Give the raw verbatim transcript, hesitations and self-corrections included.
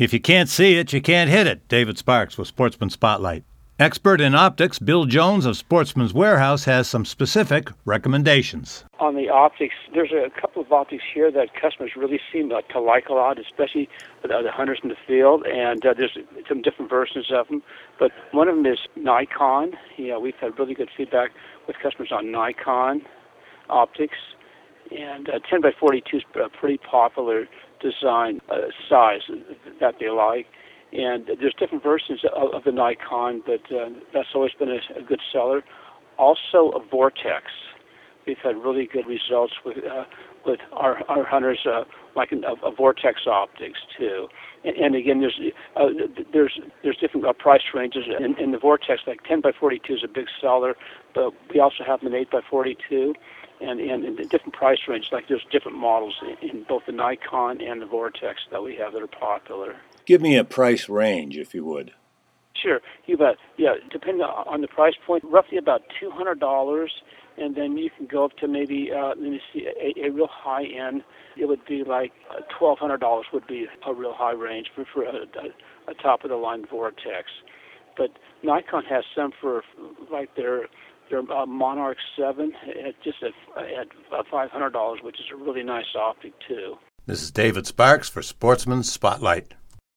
If you can't see it, you can't hit it. David Sparks with Sportsman Spotlight. Expert in optics, Bill Jones of Sportsman's Warehouse has some specific recommendations. On the optics, there's a couple of optics here that customers really seem like to like a lot, especially the, the hunters in the field, and uh, there's some different versions of them. But one of them is Nikon. You know, we've had really good feedback with customers on Nikon optics, and uh, ten by forty-two is a pretty popular design uh, size that they like. And there's different versions of, of the Nikon, but uh, that's always been a, a good seller. Also, a Vortex. We've had really good results with uh, with our our hunters, uh, like a, a Vortex optics too. And, and again, there's uh, there's there's different uh, price ranges. In, in the Vortex, like ten by forty-two is a big seller, but we also have an eight by forty-two. And, and in different price ranges, like there's different models in, in both the Nikon and the Vortex that we have that are popular. Give me a price range, if you would. Sure, you bet. Yeah, depending on the price point, roughly about two hundred dollars, and then you can go up to maybe, uh, let me see, a, a real high end. It would be like uh, twelve hundred dollars would be a real high range for, for a, a, a top-of-the-line Vortex. But Nikon has some for like their their uh, Monarch seven at just at, at five hundred dollars, which is a really nice optic too. This is David Sparks for Sportsman's Spotlight.